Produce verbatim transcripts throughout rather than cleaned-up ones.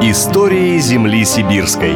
Истории земли сибирской.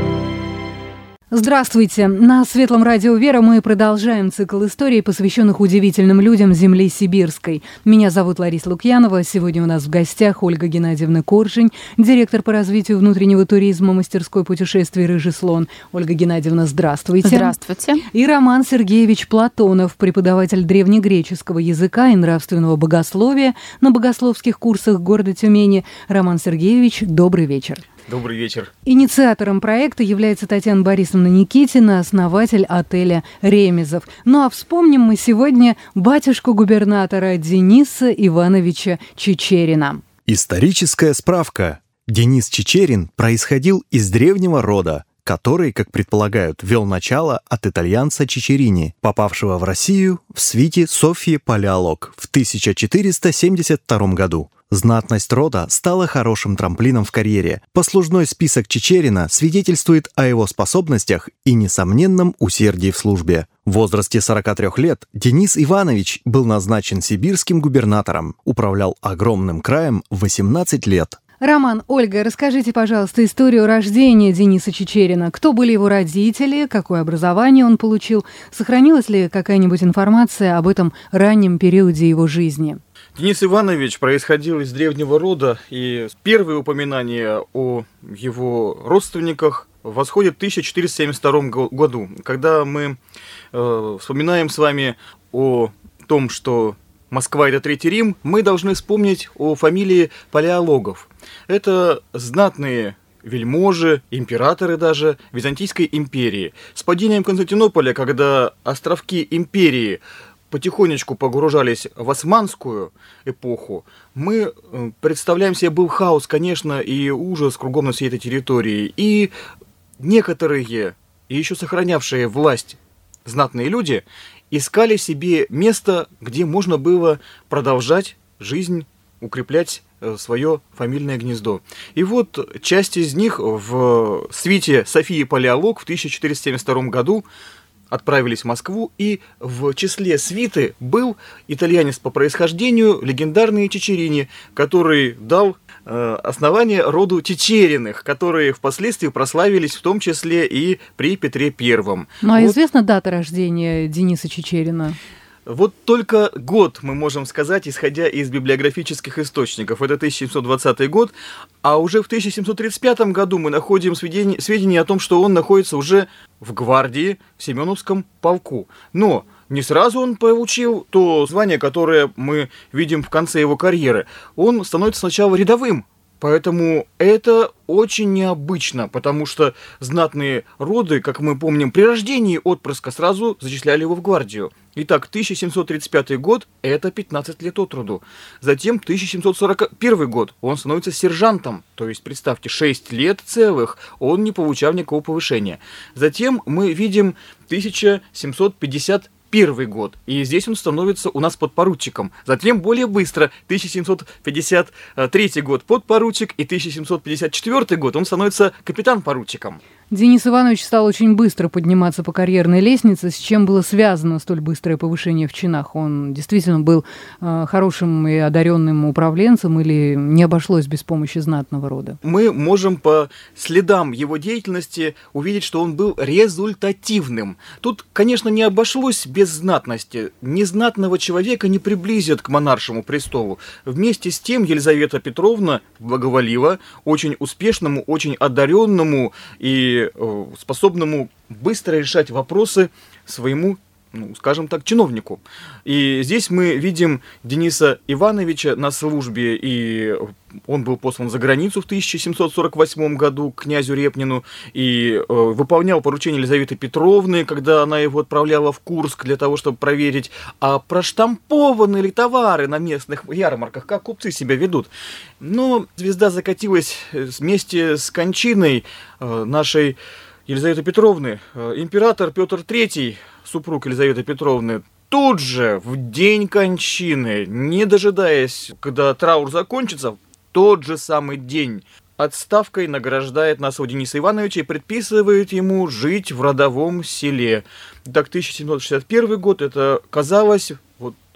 Здравствуйте! На Светлом радио «Вера» мы продолжаем цикл историй, посвященных удивительным людям земли сибирской. Меня зовут Лариса Лукьянова. Сегодня у нас в гостях Ольга Геннадьевна Коржень, директор по развитию внутреннего туризма мастерской путешествий «Рыжий слон». Ольга Геннадьевна, здравствуйте. Здравствуйте. И Роман Сергеевич Платонов, преподаватель древнегреческого языка и нравственного богословия на богословских курсах города Тюмени. Роман Сергеевич, добрый вечер. Добрый вечер. Инициатором проекта является Татьяна Борисовна Никитина, основатель отеля «Ремезов». Ну а вспомним мы сегодня батюшку губернатора Дениса Ивановича Чичерина. Историческая справка. Денис Чичерин происходил из древнего рода, который, как предполагают, вел начало от итальянца Чичерини, попавшего в Россию в свите Софьи Палеолог в тысяча четыреста семьдесят втором году. Знатность рода стала хорошим трамплином в карьере. Послужной список Чичерина свидетельствует о его способностях и несомненном усердии в службе. В возрасте сорока трёх лет Денис Иванович был назначен сибирским губернатором, управлял огромным краем в восемнадцать лет. Роман, Ольга, расскажите, пожалуйста, историю рождения Дениса Чичерина. Кто были его родители, какое образование он получил? Сохранилась ли какая-нибудь информация об этом раннем периоде его жизни? Денис Иванович происходил из древнего рода, и первые упоминания о его родственниках восходят в тысяча четыреста семьдесят втором году, когда мы э, вспоминаем с вами о том, что Москва – это Третий Рим, мы должны вспомнить о фамилии Палеологов. Это знатные вельможи, императоры даже Византийской империи. С падением Константинополя, когда островки империи потихонечку погружались в османскую эпоху, мы представляем себе, был хаос, конечно, и ужас кругом на всей этой территории. И некоторые, и еще сохранявшие власть знатные люди, искали себе место, где можно было продолжать жизнь, укреплять свое фамильное гнездо. И вот часть из них в свите Софьи Палеолог в тысяча четыреста семьдесят втором году отправились в Москву, и в числе свиты был итальянец по происхождению, легендарный Чичерини, который дал э, основание роду Чичериных, которые впоследствии прославились в том числе и при Петре Первом. Ну а вот. Известна дата рождения Дениса Чичерина? Вот только год мы можем сказать, исходя из библиографических источников. Это тысяча семьсот двадцатый год, а уже в тысяча семьсот тридцать пятом году мы находим сведения, сведения о том, что он находится уже в гвардии, в Семеновском полку. Но не сразу он получил то звание, которое мы видим в конце его карьеры. Он становится сначала рядовым. Поэтому это очень необычно, потому что знатные роды, как мы помним, при рождении отпрыска сразу зачисляли его в гвардию. Итак, тысяча семьсот тридцать пятый год – это пятнадцать лет от роду. Затем тысяча семьсот сорок первый год он становится сержантом, то есть, представьте, шесть лет целых он не получал никакого повышения. Затем мы видим тысяча семьсот пятьдесят первый год, и здесь он становится у нас подпоручиком. Затем более быстро, тысяча семьсот пятьдесят третий год подпоручик, и тысяча семьсот пятьдесят четвёртый год он становится капитан-поручиком. Денис Иванович стал очень быстро подниматься по карьерной лестнице. С чем было связано столь быстрое повышение в чинах? Он действительно был э, хорошим и одаренным управленцем или не обошлось без помощи знатного рода? Мы можем по следам его деятельности увидеть, что он был результативным. Тут, конечно, не обошлось без знатности. Незнатного человека не приблизят к монаршему престолу. Вместе с тем Елизавета Петровна благоволила очень успешному, очень одаренному и способному быстро решать вопросы своему, ну, скажем так, чиновнику. И здесь мы видим Дениса Ивановича на службе, и он был послан за границу в тысяча семьсот сорок восьмом году к князю Репнину и э, выполнял поручение Елизаветы Петровны, когда она его отправляла в Курск для того, чтобы проверить, а проштампованы ли товары на местных ярмарках, как купцы себя ведут. Но звезда закатилась вместе с кончиной э, нашей Елизаветы Петровны. Э, император Петр Третий, супруг Елизаветы Петровны, тут же, в день кончины, не дожидаясь, когда траур закончится, тот же самый день отставкой награждает нашего Дениса Ивановича и предписывает ему жить в родовом селе. Так, тысяча семьсот шестьдесят первый год, это казалось, вот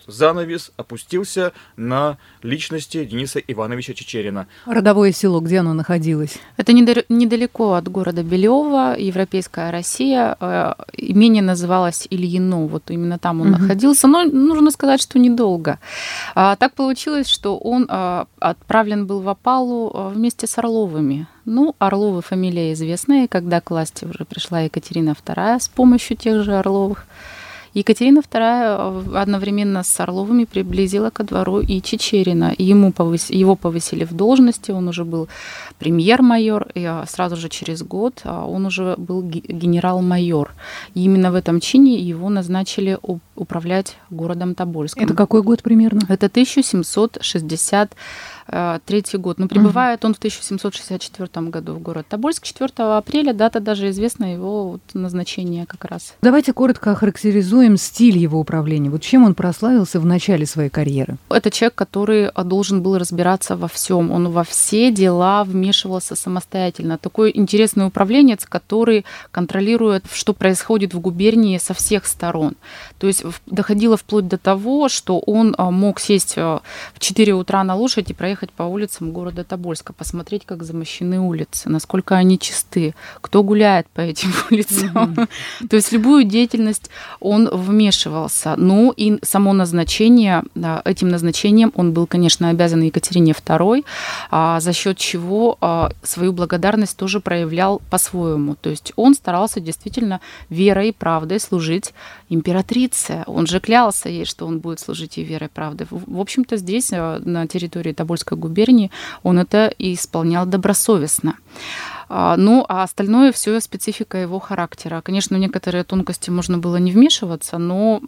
занавес опустился на личности Дениса Ивановича Чичерина. Родовое село, где оно находилось? Это недалеко от города Белёва, Европейская Россия. Имение называлось Ильино, вот именно там он угу. находился. Но нужно сказать, что недолго. Так получилось, что он отправлен был в опалу вместе с Орловыми. Ну, Орловы фамилия известная, когда к власти уже пришла Екатерина вторая с помощью тех же Орловых. Екатерина вторая одновременно с Орловыми приблизила ко двору и Чичерина. Ему повыс... Его повысили в должности, он уже был премьер-майор, и сразу же через год он уже был генерал-майор. И именно в этом чине его назначили управлять городом Тобольском. Это какой год примерно? Это тысяча семьсот шестьдесят третий год. Но прибывает угу. он в тысяча семьсот шестьдесят четвёртом году в город Тобольск. четвёртого апреля, дата даже известна, его вот назначение как раз. Давайте коротко охарактеризуем стиль его управления. Вот чем он прославился в начале своей карьеры? Это человек, который должен был разбираться во всем. Он во все дела вмешивался самостоятельно. Такой интересный управленец, который контролирует, что происходит в губернии со всех сторон. То есть доходило вплоть до того, что он мог сесть в четыре утра на лошадь и проехать по улицам города Тобольска, посмотреть, как замощены улицы, насколько они чисты, кто гуляет по этим улицам. Mm-hmm. То есть любую деятельность он вмешивался. Ну и само назначение, этим назначением он был, конечно, обязан Екатерине второй, за счет чего свою благодарность тоже проявлял по-своему. То есть он старался действительно верой и правдой служить императрице. Он же клялся ей, что он будет служить ей верой и правдой. В общем-то, здесь, на территории Тобольской губернии, он это и исполнял добросовестно. Ну, а остальное все специфика его характера. Конечно, в некоторые тонкости можно было не вмешиваться, но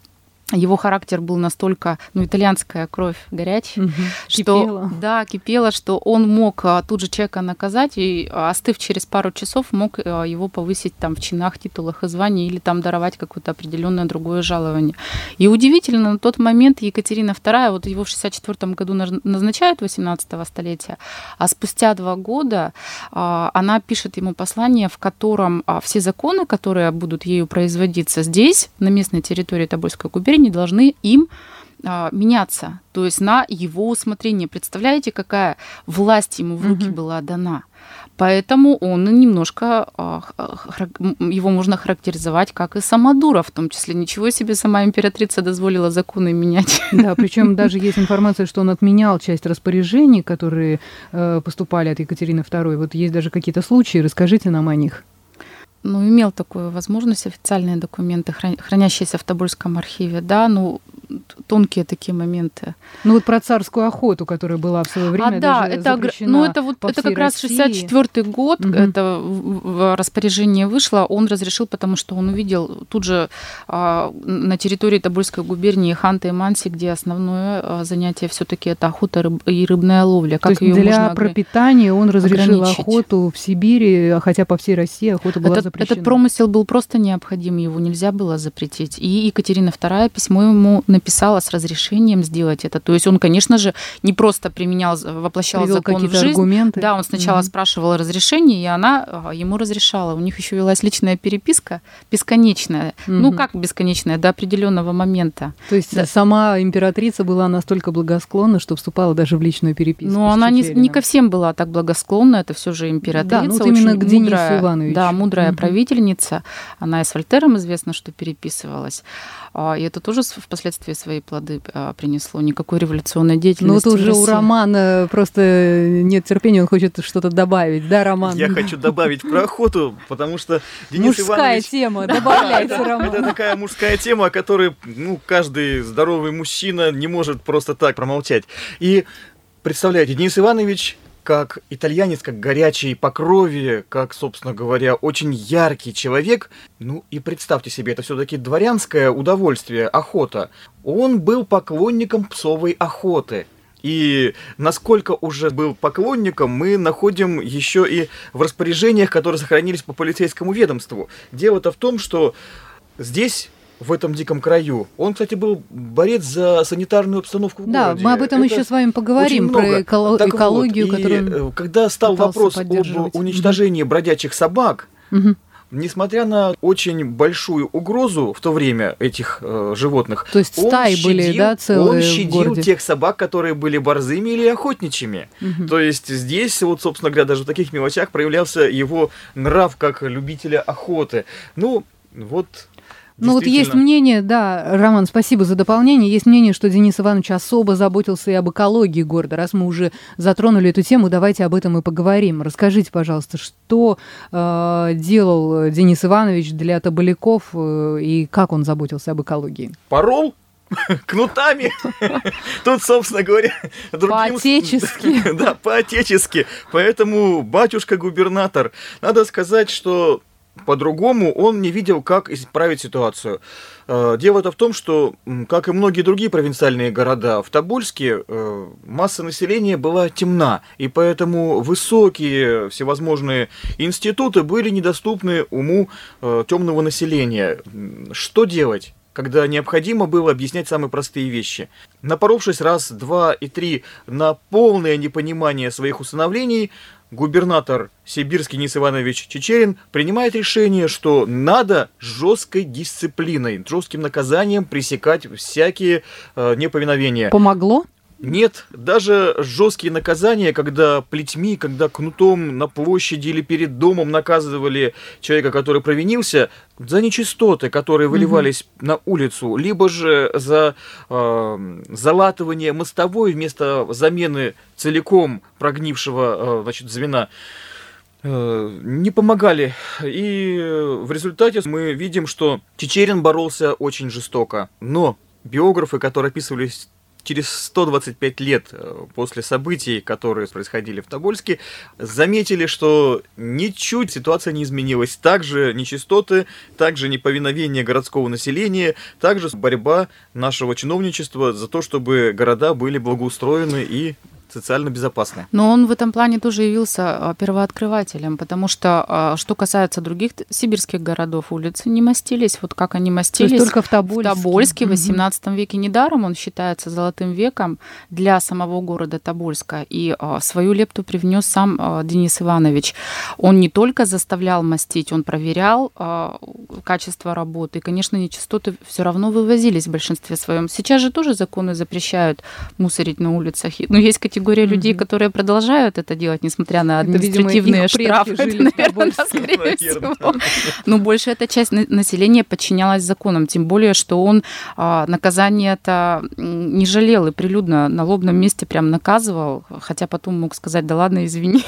его характер был настолько, ну, итальянская кровь горячая, угу. что, кипела. Да, кипела, что он мог тут же человека наказать и, остыв через пару часов, мог его повысить там в чинах, титулах и званиях или там даровать какое-то определенное другое жалование. И удивительно, на тот момент Екатерина вторая, вот его в шестьдесят четвёртом году назначают восемнадцатого столетия, а спустя два года она пишет ему послание, в котором все законы, которые будут ею производиться здесь, на местной территории Тобольской губернии, не должны им а, меняться, то есть на его усмотрение. Представляете, какая власть ему в руки mm-hmm. была дана? Поэтому он немножко, а, хар... его можно характеризовать как и самодура, в том числе. Ничего себе, сама императрица дозволила законы менять. Да, причем даже есть информация, что он отменял часть распоряжений, которые э, поступали от Екатерины второй. Вот есть даже какие-то случаи, расскажите нам о них. Ну, имел такую возможность, официальные документы, хранящиеся в Тобольском архиве, да, ну, тонкие такие моменты. Ну, вот про царскую охоту, которая была в свое время, а, да, даже это, запрещена ну, это вот по это всей как раз шестьдесят четвёртый год, угу. это в распоряжение вышло, он разрешил, потому что он увидел тут же а, на территории Тобольской губернии Ханты и Манси, где основное а, занятие все-таки это охота рыб, и рыбная ловля. Как То есть для пропитания он разрешил охоту в Сибири, хотя по всей России охота была это, запрещена. Этот промысел был просто необходим, его нельзя было запретить. И Екатерина вторая письмо ему написала с разрешением сделать это. То есть он, конечно же, не просто применял, воплощал Привел закон в жизнь. Аргументы. Да, он сначала mm-hmm. спрашивал разрешение, и она ему разрешала. У них еще велась личная переписка бесконечная. Mm-hmm. Ну, как бесконечная? До определенного момента. То есть да. сама императрица была настолько благосклонна, что вступала даже в личную переписку. Но она не, не ко всем была так благосклонна. Это все же императрица. Да, ну, вот именно к Денису мудрая, Ивановичу. Да, мудрая mm-hmm. правительница. Она и с Вольтером известно, что переписывалась. И это тоже впоследствии свои плоды принесло. Никакой революционной деятельности. Ну, это уже у Романа просто нет терпения, он хочет что-то добавить, да, Роман? Я хочу добавить про охоту, потому что Денис мужская Иванович... тема, добавляйте, Роман. Это такая мужская тема, о которой, ну, каждый здоровый мужчина не может просто так промолчать. И представляете, Денис Иванович как итальянец, как горячий по крови, как, собственно говоря, очень яркий человек. Ну и представьте себе, это все-таки дворянское удовольствие, охота. Он был поклонником псовой охоты. И насколько уже был поклонником, мы находим еще и в распоряжениях, которые сохранились по полицейскому ведомству. Дело-то в том, что здесь... в этом диком краю. Он, кстати, был борец за санитарную обстановку в да, городе. Да, мы об этом это еще с вами поговорим, про эко- так экологию, вот, которую и когда стал вопрос об уничтожении бродячих собак, угу. Несмотря на очень большую угрозу в то время этих э, животных, то есть стаи щадил, были, да, целые он щадил в городе? Тех собак, которые были борзыми или охотничьими. Угу. То есть здесь, вот, собственно говоря, даже в таких мелочах проявлялся его нрав как любителя охоты. Ну, вот... Ну вот есть мнение, да, Роман, спасибо за дополнение, есть мнение, что Денис Иванович особо заботился и об экологии города. Раз мы уже затронули эту тему, давайте об этом и поговорим. Расскажите, пожалуйста, что э, делал Денис Иванович для табаляков э, и как он заботился об экологии? Порол кнутами. Тут, собственно говоря, по-отечески. Да, по-отечески. Поэтому батюшка-губернатор, надо сказать, что по-другому он не видел, как исправить ситуацию. Дело-то в том, что, как и многие другие провинциальные города, в Тобольске масса населения была темна, и поэтому высокие всевозможные институты были недоступны уму темного населения. Что делать, когда необходимо было объяснять самые простые вещи? Напоровшись раз, два и три на полное непонимание своих установлений, губернатор сибирский Денис Иванович Чичерин принимает решение, что надо жесткой дисциплиной, жестким наказанием пресекать всякие э, неповиновения. Помогло? Нет, даже жесткие наказания, когда плетьми, когда кнутом на площади или перед домом наказывали человека, который провинился, за нечистоты, которые выливались mm-hmm. на улицу, либо же за э, залатывание мостовой вместо замены целиком прогнившего э, значит, звена, э, не помогали. И в результате мы видим, что Чичерин боролся очень жестоко. Но биографы, которые описывались через сто двадцать пять лет после событий, которые происходили в Тобольске, заметили, что ничуть ситуация не изменилась. Также нечистоты, также неповиновение городского населения, также борьба нашего чиновничества за то, чтобы города были благоустроены и социально безопасны. Но он в этом плане тоже явился первооткрывателем, потому что, что касается других сибирских городов, улицы не мастились. Вот как они мастились только в Тобольске. В Тобольске в восемнадцатом веке. Недаром он считается золотым веком для самого города Тобольска. И свою лепту привнес сам Денис Иванович. Он не только заставлял мастить, он проверял качество работы. И, конечно, нечистоты все равно вывозились в большинстве своем. Сейчас же тоже законы запрещают мусорить на улицах. Но есть категория категория людей, mm-hmm. которые продолжают это делать, несмотря на административные это, видимо, штрафы. Это, наверное, да, скорее всего. Но большая эта часть населения подчинялась законам, тем более, что он а, наказание это не жалел и прилюдно на лобном месте прям наказывал, хотя потом мог сказать, да ладно, извини.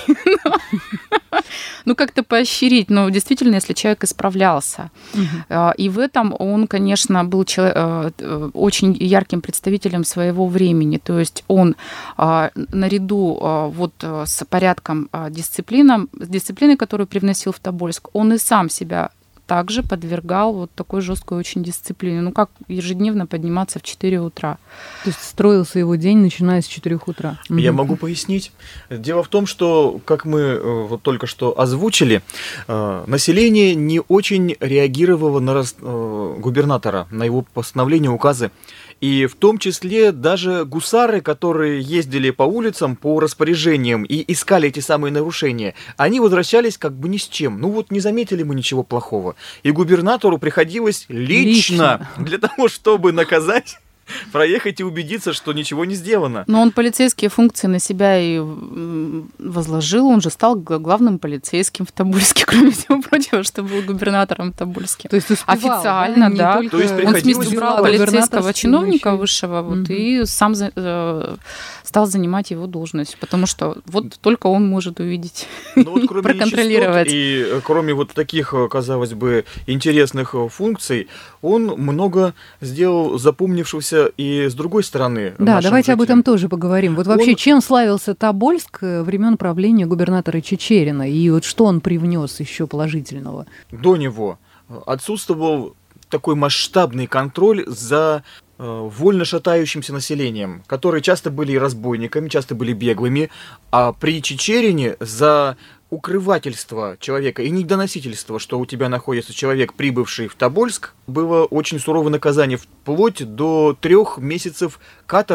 Ну, как-то поощрить, но действительно, если человек исправлялся. Uh-huh. И в этом он, конечно, был человек, очень ярким представителем своего времени. То есть он наряду вот с порядком дисциплином, с дисциплиной, которую привносил в Тобольск, он и сам себя также подвергал вот такой жесткой очень дисциплине. Ну, как ежедневно подниматься в четыре утра. То есть строился его день, начиная с четырёх утра. Я mm-hmm. могу пояснить. Дело в том, что, как мы вот только что озвучили, население не очень реагировало на губернатора, на его постановления, указы. И в том числе даже гусары, которые ездили по улицам по распоряжениям и искали эти самые нарушения, они возвращались как бы ни с чем. Ну вот не заметили мы ничего плохого. И губернатору приходилось лично, лично. для того, чтобы наказать, проехать и убедиться, что ничего не сделано. Но он полицейские функции на себя и возложил. Он же стал главным полицейским в Тобольске, кроме всего прочего, что был губернатором Тобольске. То есть успевал, официально, да. да. То есть он сместил полицейского чиновника еще... высшего вот, угу. и сам за, э, стал занимать его должность, потому что вот только он может увидеть ну, вот, и проконтролировать. И кроме вот таких, казалось бы, интересных функций, он много сделал запомнившегося и с другой стороны. Да, давайте жителям. Об этом тоже поговорим. Вот вообще, он... чем славился Тобольск времен правления губернатора Чичерина? И вот что он привнес еще положительного? До него отсутствовал такой масштабный контроль за э, вольно шатающимся населением, которые часто были и разбойниками, часто были беглыми, а при Чичерине за укрывательство человека и недоносительство, что у тебя находится человек, прибывший в Тобольск, было очень суровое наказание, вплоть до трех месяцев каторги.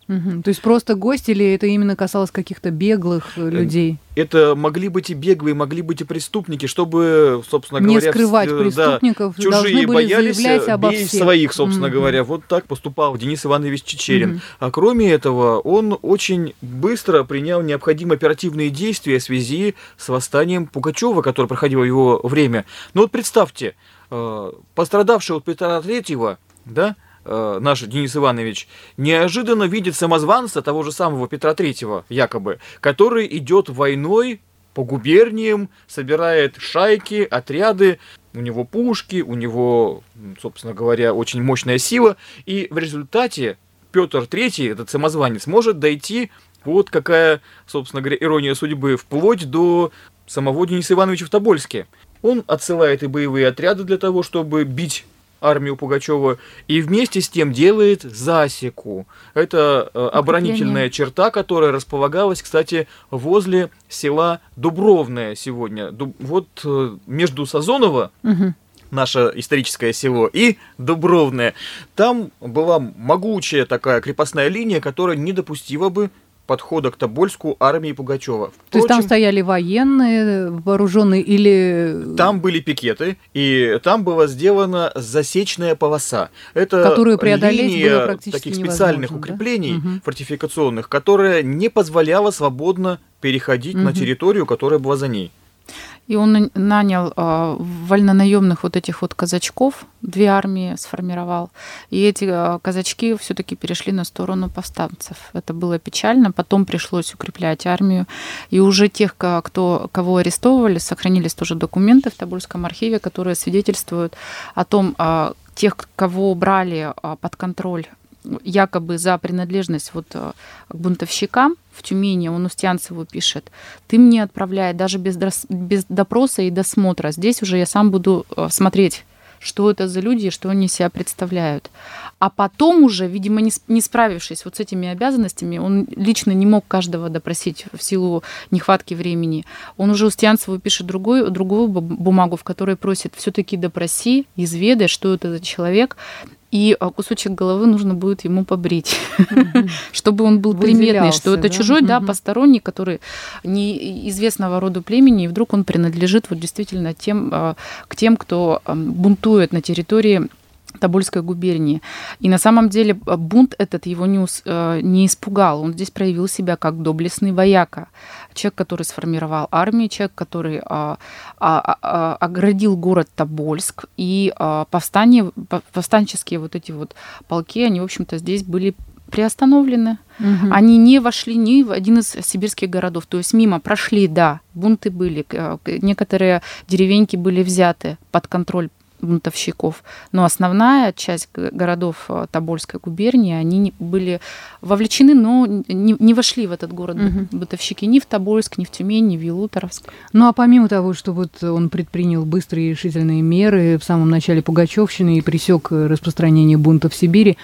Угу. То есть просто гости, или это именно касалось каких-то беглых людей? Это могли быть и беглые, могли быть и преступники, чтобы, собственно не говоря... Не скрывать преступников, да, чужие боялись, обо бей всех. своих, собственно mm-hmm. говоря. Вот так поступал Денис Иванович Чичерин. Mm-hmm. А кроме этого, он очень быстро принял необходимые оперативные действия в связи с восстанием Пугачева, которое проходило в его время. Ну вот представьте, пострадавший от Петра Третьего, да, наш Денис Иванович, неожиданно видит самозванца того же самого Петра Третьего, якобы, который идет войной по губерниям, собирает шайки, отряды, у него пушки, у него, собственно говоря, очень мощная сила, и в результате Петр Третий, этот самозванец, может дойти, вот какая, собственно говоря, ирония судьбы, вплоть до самого Дениса Ивановича в Тобольске. Он отсылает и боевые отряды для того, чтобы бить армию Пугачева, и вместе с тем делает засеку. Это э, оборонительная черта, которая располагалась, кстати, возле села Дубровное сегодня. Дуб, вот э, между Сазоново, угу. наше историческое село, и Дубровное. Там была могучая такая крепостная линия, которая не допустила бы подхода к Тобольску армии Пугачева. Впрочем, то есть там стояли военные, вооруженные, или... Там были пикеты, и там была сделана засечная полоса. Это которую преодолеть линия было практически таких специальных невозможно, укреплений, да? фортификационных, которая не позволяла свободно переходить угу. на территорию, которая была за ней. И он нанял э, вольнонаемных вот этих вот казачков, две армии сформировал. И эти э, казачки все-таки перешли на сторону повстанцев. Это было печально. Потом пришлось укреплять армию. И уже тех, кто, кого арестовывали, сохранились тоже документы в Тобольском архиве, которые свидетельствуют о том, э, тех, кого брали э, под контроль якобы за принадлежность вот к бунтовщикам в Тюмени, он Устьянцеву пишет: ты мне отправляй даже без, без допроса и досмотра. Здесь уже я сам буду смотреть, что это за люди и что они себя представляют. А потом уже, видимо, не, не справившись вот с этими обязанностями, он лично не мог каждого допросить в силу нехватки времени. Он уже Устьянцеву пишет другую, другую бумагу, в которой просит: все-таки допроси, изведай, что это за человек, и кусочек головы нужно будет ему побрить, mm-hmm. чтобы он был приметный, что это да? чужой, mm-hmm. да, посторонний, который неизвестного рода племени, и вдруг он принадлежит вот действительно тем, к тем, кто бунтует на территории Тобольской губернии. И на самом деле бунт этот его не, не испугал. Он здесь проявил себя как доблестный вояка. Человек, который сформировал армию, человек, который а, а, а, оградил город Тобольск. И а, повстание, повстанческие вот эти вот полки, они, в общем-то, здесь были приостановлены. Угу. Они не вошли ни в один из сибирских городов. То есть мимо прошли, да, бунты были. Некоторые деревеньки были взяты под контроль бунтовщиков. Но основная часть городов Тобольской губернии, они были вовлечены, но не, не вошли в этот город угу. бунтовщики ни в Тобольск, ни в Тюмень, ни в Ялуторовск. Ну а помимо того, что вот он предпринял быстрые и решительные меры в самом начале Пугачевщины и пресек распространение бунта в Сибири,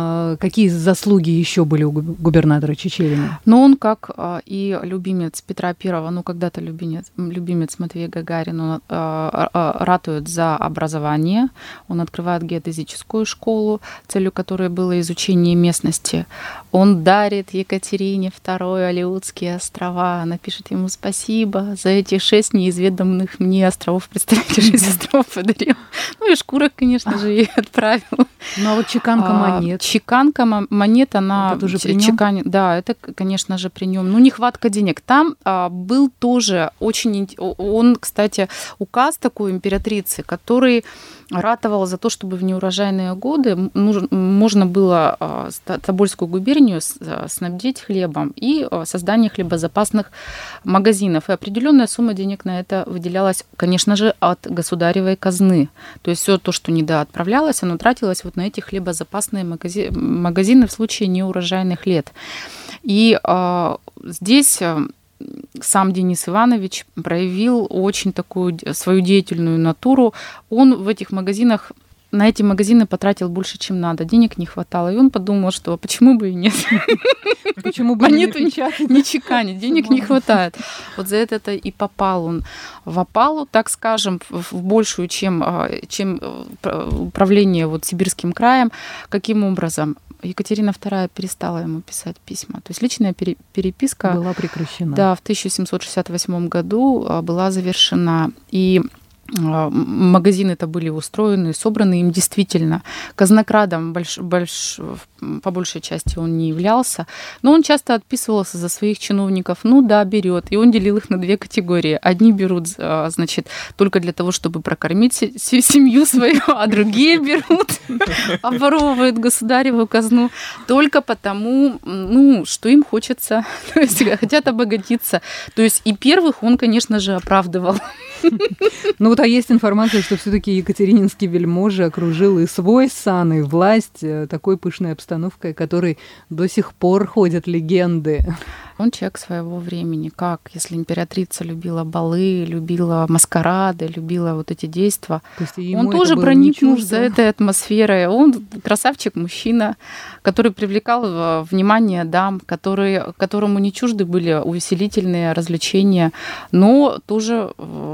какие заслуги еще были у губернатора Чичерина? Ну он, как и любимец Петра Первого, ну когда-то любимец, любимец Матвея Гагарина, он ратует за образование. Он открывает геодезическую школу, целью которой было изучение местности. Он дарит Екатерине Второй Алеутские острова. Она пишет ему: спасибо за эти шесть неизведанных мне островов. Представляете, шесть островов подарил. Ну и шкурок, конечно же, ей отправил. Ну а вот чеканка монет. А, чеканка монет, она... Это тоже при нём? Чекан... Да, это, конечно же, при нем. Ну, нехватка денег. Там а, был тоже очень... Он, кстати, указ такой императрицы, который ратовал за то, чтобы в неурожайные годы нужно, можно было а, Тобольскую губернию снабдить хлебом и а, создание хлебозапасных магазинов. И определенная сумма денег на это выделялась, конечно же, от государевой казны. То есть все то, что недоотправлялось, оно тратилось вот на эти хлебозапасные магази... магазины в случае неурожайных лет. И а, здесь... сам Денис Иванович проявил очень такую свою деятельную натуру. Он в этих магазинах на эти магазины потратил больше, чем надо. Денег не хватало. И он подумал, что почему бы и нет. Почему бы монету не чеканить, денег не хватает. Вот за это и попал он в опалу, так скажем, в большую, чем, чем управление вот Сибирским краем. Каким образом? Екатерина вторая перестала ему писать письма. То есть личная переписка была прекращена. Да, в тысяча семьсот шестьдесят восьмом году была завершена. И магазины-то были устроены, собраны им действительно. Казнокрадом больш, больш, по большей части он не являлся, но он часто отписывался за своих чиновников. Ну да, берет. И он делил их на две категории. Одни берут, значит, только для того, чтобы прокормить семью свою, а другие берут, обворовывают государеву казну только потому, ну, что им хочется, то есть хотят обогатиться. То есть и первых он, конечно же, оправдывал. Ну вот, а есть информация, что все-таки екатерининский вельможа окружил и свой сан, и власть такой пышной обстановкой, которой до сих пор ходят легенды. Он человек своего времени. Как, если императрица любила балы, любила маскарады, любила вот эти действия. Он тоже проникнул за этой атмосферой. Он красавчик-мужчина, который привлекал внимание дам, который, которому не чужды были увеселительные развлечения, но тоже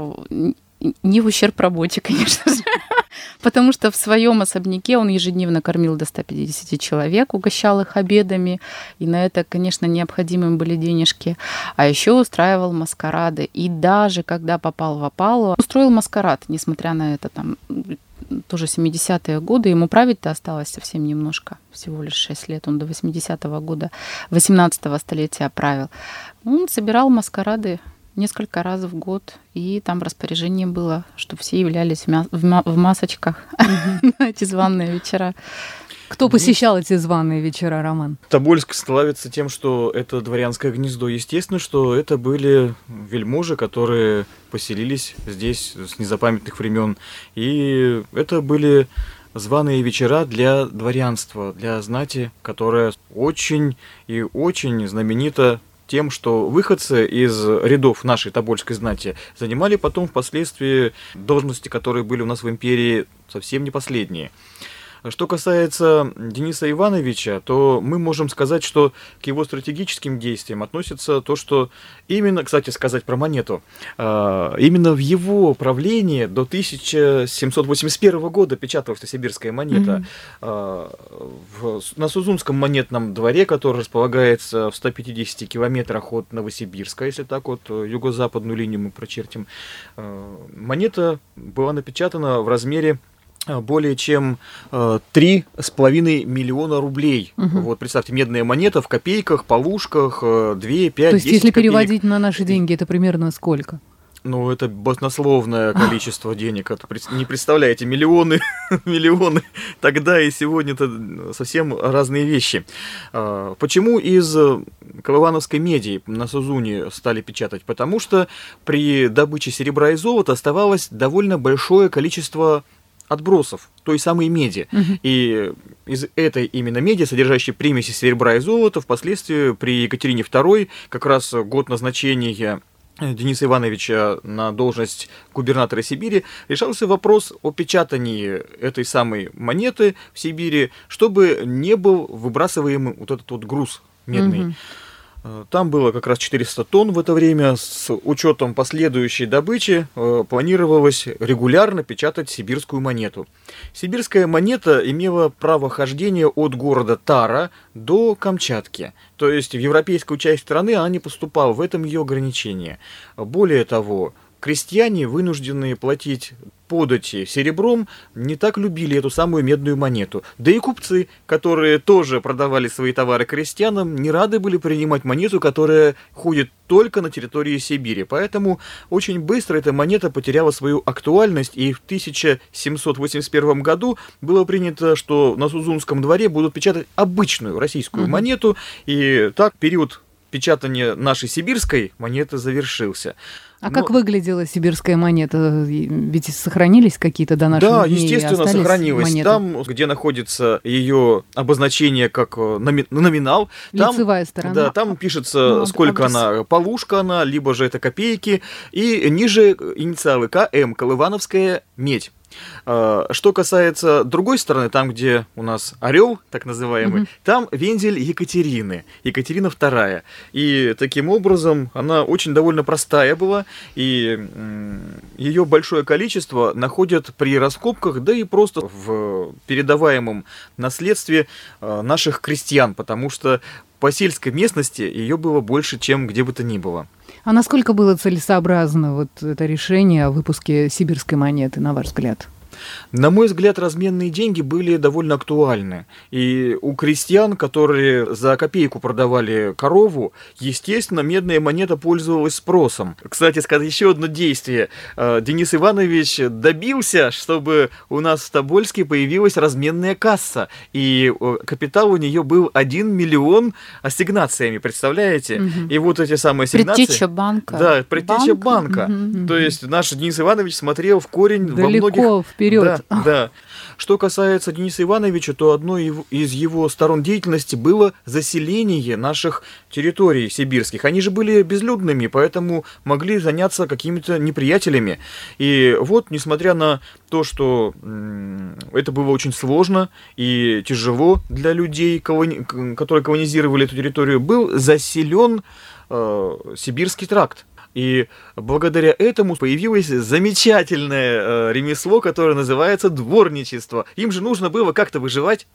не в ущерб работе, конечно же. Потому что в своем особняке он ежедневно кормил до ста пятидесяти человек, угощал их обедами, и на это, конечно, необходимы были денежки. А еще устраивал маскарады. И даже когда попал в опалу, устроил маскарад, несмотря на это, там, тоже семидесятые годы, ему править-то осталось совсем немножко, всего лишь шесть лет, он до восьмидесятого года, восемнадцатого столетия правил. Он собирал маскарады несколько раз в год, и там распоряжение было, чтобы все являлись в масочках на эти званые вечера. Кто посещал эти званые вечера, Роман? Тобольск славится тем, что это дворянское гнездо. Естественно, что это были вельможи, которые поселились здесь с незапамятных времен. И это были званые вечера для дворянства, для знати, которая очень и очень знаменита тем, что выходцы из рядов нашей тобольской знати занимали потом впоследствии должности, которые были у нас в империи совсем не последние. Что касается Дениса Ивановича, то мы можем сказать, что к его стратегическим действиям относится то, что именно, кстати, сказать про монету, именно в его правлении до тысяча семьсот восемьдесят первого года печаталась сибирская монета. Mm-hmm. На Сузунском монетном дворе, который располагается в ста пятидесяти километрах от Новосибирска, если так вот юго-западную линию мы прочертим, монета была напечатана в размере более чем три с половиной миллиона рублей. Угу. Вот представьте, медная монета в копейках, полушках, две, пять, То есть, десять если копеек. переводить на наши деньги, это примерно сколько? Ну, это баснословное количество денег. Это, не представляете, миллионы, миллионы. Тогда и сегодня это совсем разные вещи. Почему из колывановской меди на Сузуне стали печатать? Потому что при добыче серебра и золота оставалось довольно большое количество отбросов той самой меди. Uh-huh. И из этой именно меди, содержащей примеси серебра и золота, впоследствии при Екатерине второй, как раз год назначения Дениса Ивановича на должность губернатора Сибири, решался вопрос о печатании этой самой монеты в Сибири, чтобы не был выбрасываемый вот этот вот груз медный. Uh-huh. Там было как раз четыреста тонн в это время. С учетом последующей добычи планировалось регулярно печатать сибирскую монету. Сибирская монета имела право хождения от города Тара до Камчатки. То есть в европейскую часть страны она не поступала, в этом ее ограничение. Более того, крестьяне, вынужденные платить подати серебром, не так любили эту самую медную монету. Да и купцы, которые тоже продавали свои товары крестьянам, не рады были принимать монету, которая ходит только на территории Сибири. Поэтому очень быстро эта монета потеряла свою актуальность, и в тысяча семьсот восемьдесят первом году было принято, что на Сузунском дворе будут печатать обычную российскую [S2] Угу. [S1] Монету, и так период печатания нашей сибирской монеты завершился. А Но... как выглядела сибирская монета? Ведь сохранились какие-то до наших да, дней? Да, естественно, сохранилась. Монеты? Там, где находится ее обозначение как номи... номинал. Лицевая там, сторона. Да, там пишется, ну, сколько адрес. Она, полушка она, либо же это копейки. И ниже инициалы КМ, Колывановская медь. Что касается другой стороны, там, где у нас орел, так называемый, mm-hmm. там вензель Екатерины, Екатерина вторая. И таким образом она очень довольно простая была, и ее большое количество находят при раскопках, да и просто в передаваемом наследстве наших крестьян, потому что по сельской местности ее было больше, чем где бы то ни было. А насколько было целесообразно вот это решение о выпуске сибирской монеты, на ваш взгляд? На мой взгляд, разменные деньги были довольно актуальны. И у крестьян, которые за копейку продавали корову, естественно, медная монета пользовалась спросом. Кстати сказать, еще одно действие. Денис Иванович добился, чтобы у нас в Тобольске появилась разменная касса. И капитал у нее был один миллион ассигнациями, представляете? Угу. И вот эти самые ассигнации... Предтеча банка. Да, предтеча Банк? банка. Угу. То есть наш Денис Иванович смотрел в корень далеко во многих... вперед. Да, да. Что касается Дениса Ивановича, то одной из его сторон деятельности было заселение наших территорий сибирских. Они же были безлюдными, поэтому могли заняться какими-то неприятелями. И вот, несмотря на то, что м- это было очень сложно и тяжело для людей, колони- которые колонизировали эту территорию, был заселен э- Сибирский тракт. И благодаря этому появилось замечательное э, ремесло, которое называется дворничество. Им же нужно было как-то выживать.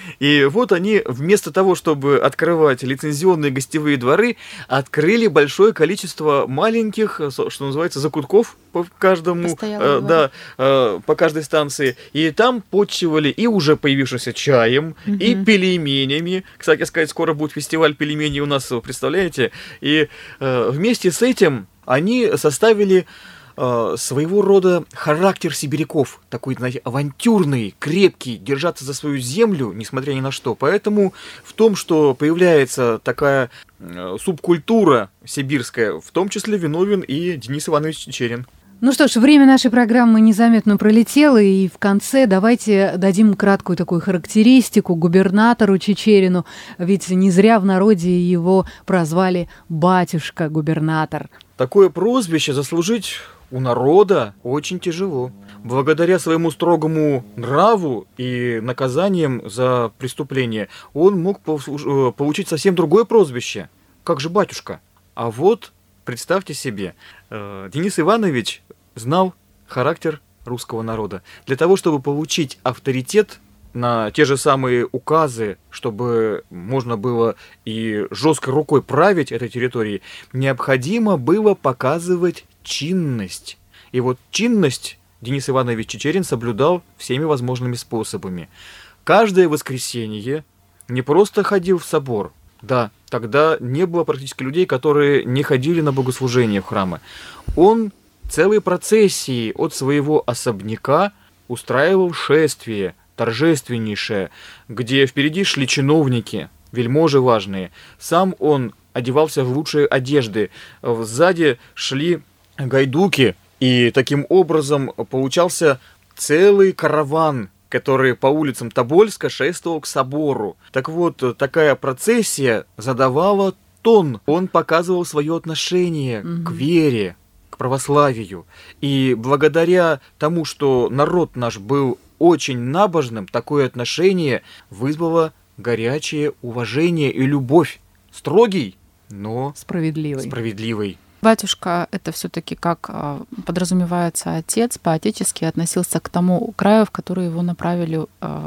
И вот они вместо того, чтобы открывать лицензионные гостевые дворы, открыли большое количество маленьких, что называется, закутков по каждому, э, да, э, по каждой станции. И там подчивали и уже появившимся чаем, угу. и пельменями. Кстати сказать, скоро будет фестиваль пельменей у нас, представляете? И э, вместе с этим они составили э, своего рода характер сибиряков, такой, знаете, авантюрный, крепкий, держаться за свою землю, несмотря ни на что. Поэтому в том, что появляется такая э, субкультура сибирская, в том числе виновен и Денис Иванович Чичерин. Ну что ж, время нашей программы незаметно пролетело, и в конце давайте дадим краткую такую характеристику губернатору Чичерину, ведь не зря в народе его прозвали «батюшка-губернатор». Такое прозвище заслужить у народа очень тяжело. Благодаря своему строгому нраву и наказаниям за преступление он мог получить совсем другое прозвище. Как же батюшка? А вот, представьте себе, Денис Иванович знал характер русского народа. Для того, чтобы получить авторитет на те же самые указы, чтобы можно было и жесткой рукой править этой территорией, необходимо было показывать чинность. И вот чинность Денис Иванович Чичерин соблюдал всеми возможными способами. Каждое воскресенье не просто ходил в собор, да, тогда не было практически людей, которые не ходили на богослужение в храмы. Он целые процессии от своего особняка устраивал шествие, торжественнейшее, где впереди шли чиновники, вельможи важные. Сам он одевался в лучшие одежды, сзади шли гайдуки, и таким образом получался целый караван, который по улицам Тобольска шествовал к собору. Так вот, такая процессия задавала тон. Он показывал свое отношение mm-hmm. к вере, к православию. И благодаря тому, что народ наш был очень набожным, такое отношение вызвало горячее уважение и любовь. Строгий, но справедливый. справедливый. Батюшка — это все-таки, как подразумевается, отец, по-отечески относился к тому краю, в который его направили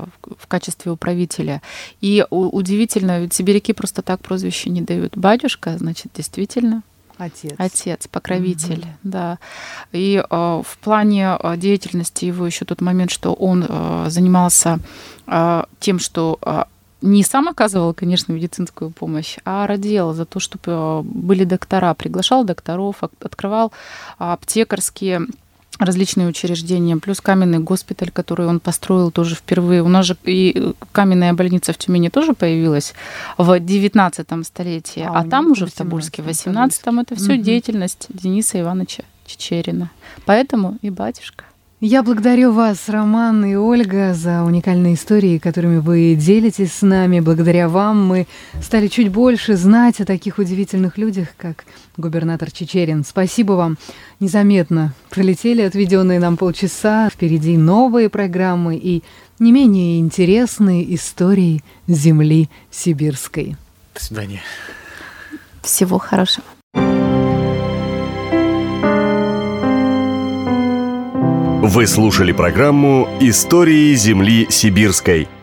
в качестве управителя. И удивительно, ведь сибиряки просто так прозвище не дают. Батюшка, значит, действительно Отец. Отец, покровитель, mm-hmm. да. И э, в плане деятельности его еще тот момент, что он э, занимался э, тем, что э, не сам оказывал, конечно, медицинскую помощь, а родил за то, чтобы э, были доктора, приглашал докторов, открывал аптекарские различные учреждения, плюс каменный госпиталь, который он построил тоже впервые. У нас же и каменная больница в Тюмени тоже появилась в девятнадцатом столетии, а, а там уже в Тобольске в восемнадцатом это все угу. деятельность Дениса Ивановича Чичерина. Поэтому и батюшка. Я благодарю вас, Роман и Ольга, за уникальные истории, которыми вы делитесь с нами. Благодаря вам мы стали чуть больше знать о таких удивительных людях, как губернатор Чичерин. Спасибо вам. Незаметно пролетели отведенные нам полчаса. Впереди новые программы и не менее интересные истории земли сибирской. До свидания. Всего хорошего. Вы слушали программу «Истории земли сибирской».